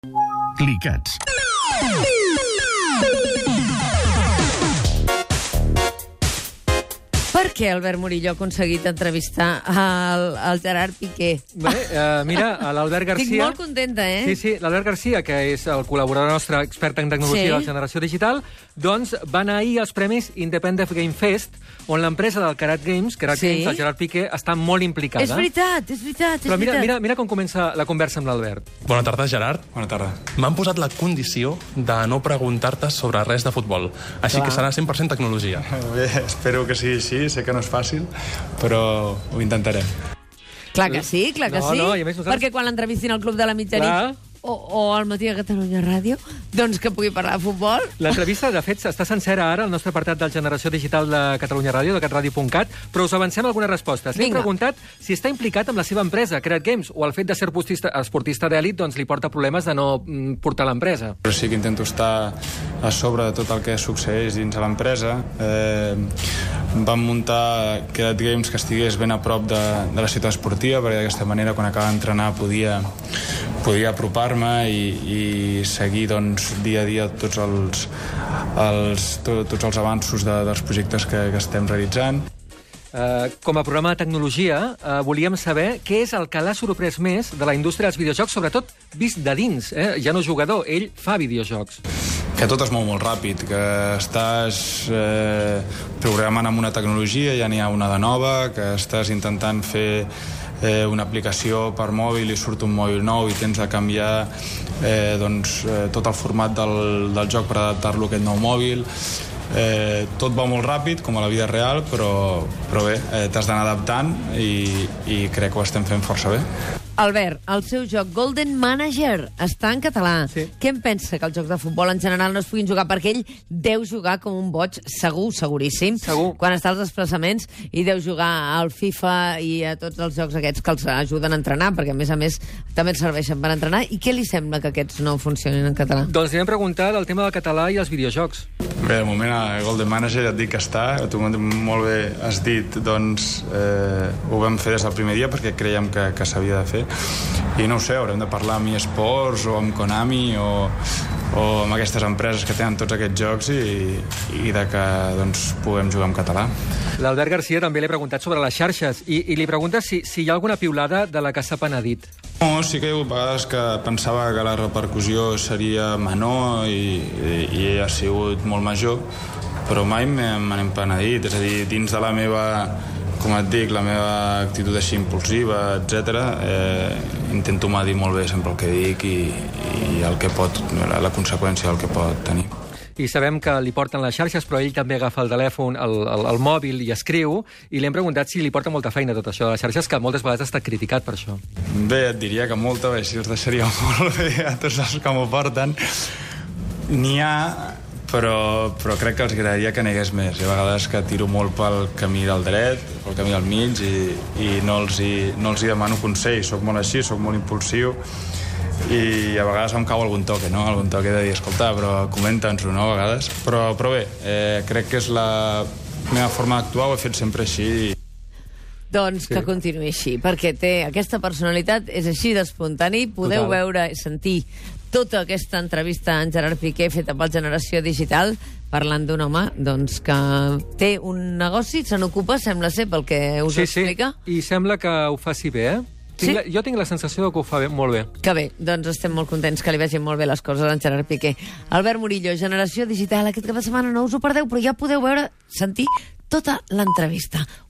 Clicats. Per què Albert Murillo ha aconseguit entrevistar el Gerard Piqué? Bé, mira, l'Albert Garcia... Estic molt contenta, eh? Sí, l'Albert Garcia, que és el col·laborador nostre expert en tecnologia de la generació digital, doncs va anar ahir als Premis Independent Game Fest, on l'empresa del Carat Games, el Gerard Piqué, està molt implicada. És veritat. Però mira com comença la conversa amb l'Albert. Bona tarda, Gerard. Bona tarda. M'han posat la condició de no preguntar-te sobre res de futbol, així que serà 100% tecnologia. Bé, espero que sigui així, sé que no és fàcil, però ho intentarem. Clar que sí. No, i a més nosaltres... Perquè quan l'entrevistin al Club de la Mitjanit o al Matí a Catalunya Ràdio, doncs que pugui parlar de futbol. L'entrevista, de fet, està sencera ara al nostre apartat de Generació Digital de Catalunya Ràdio, de catradio.cat, però us avancem algunes respostes. Li hem preguntat si està implicat amb la seva empresa, Carat Games, o el fet de ser esportista d'èlit doncs li porta problemes de no portar l'empresa. Però sí que intento estar a sobre de tot el que succeeix dins de l'empresa. Vam muntar Carat Games que estigués ben a prop de la ciutat esportiva, perquè d'aquesta manera, quan acaba d'entrenar, podia apropar-me i seguir doncs, dia a dia tots els avanços dels projectes que estem realitzant. Com a programa de tecnologia, volíem saber què és el que l'ha sorprès més de la indústria dels videojocs, sobretot vist de dins. Ja no jugador, ell fa videojocs. Que tot es mou molt ràpid, que estàs programant amb una tecnologia, ja n'hi ha una de nova, que estàs intentant fer una aplicació per mòbil i surt un mòbil nou i tens de canviar tot el format del joc per adaptar-lo a aquest nou mòbil. Tot va molt ràpid, com a la vida real, però bé, t'has d'anar adaptant i crec que ho estem fent força bé. Albert, el seu joc Golden Manager està en català. Sí. Què en pensa que els jocs de futbol en general no es puguin jugar? Perquè ell deu jugar com un boig, seguríssim, quan està als desplaçaments, i deu jugar al FIFA i a tots els jocs aquests que els ajuden a entrenar, perquè a més també els serveixen per entrenar. I què li sembla que aquests no funcionin en català? Doncs li hem preguntat del tema del català i els videojocs. Bé, de moment a Golden Manager et dic que està, tu molt bé has dit, doncs ho vam fer des del primer dia perquè creiem que s'havia de fer. I no ho sé, haurem de parlar amb eSports o amb Konami o amb aquestes empreses que tenen tots aquests jocs i de que doncs, puguem jugar en català. L'Albert Garcia també li ha preguntat sobre les xarxes i li pregunta si hi ha alguna piulada de la que s'ha penedit. No, sí que hi ha vegades que pensava que la repercussió seria menor i ha sigut molt major, però mai me n'hem penedit. És a dir, dins de la meva, com et dic, la meva actitud així impulsiva, etc. Intento medir molt bé sempre el que dic i el que pot, la conseqüència del que pot tenir. I sabem que li porten les xarxes, però ell també agafa el telèfon, el mòbil i escriu, i li hem preguntat si li porta molta feina tot això de les xarxes, que moltes vegades ha estat criticat per això. Bé, et diria que molta, bé, si els deixaria molt bé a tots els que m'ho porten. N'hi ha, però crec que els agradaria que n'hi hagués més. Hi ha vegades que tiro molt pel camí del dret, pel camí del mig, i no els hi demano consell. Soc molt així, soc molt impulsiu, i a vegades em cau algun toque, no? Algun toque de dir, escolta, però comenta'ns-ho, no? A vegades. Però bé, crec que és la meva forma d'actuar, ho he fet sempre així. Doncs que continuï així, perquè té aquesta personalitat, és així d'espontani. Podeu veure i sentir tota aquesta entrevista a en Gerard Piqué feta per Generació Digital, parlant d'un home doncs, que té un negoci, se n'ocupa, sembla ser, pel que us explica. I sembla que ho faci bé, Jo tinc la sensació que ho fa molt bé. Que bé, doncs estem molt contents que li vagin molt bé les coses a en Gerard Piqué. Albert Murillo, Generació Digital, aquest cap de setmana no us ho perdeu, però ja podeu veure, sentir tota l'entrevista.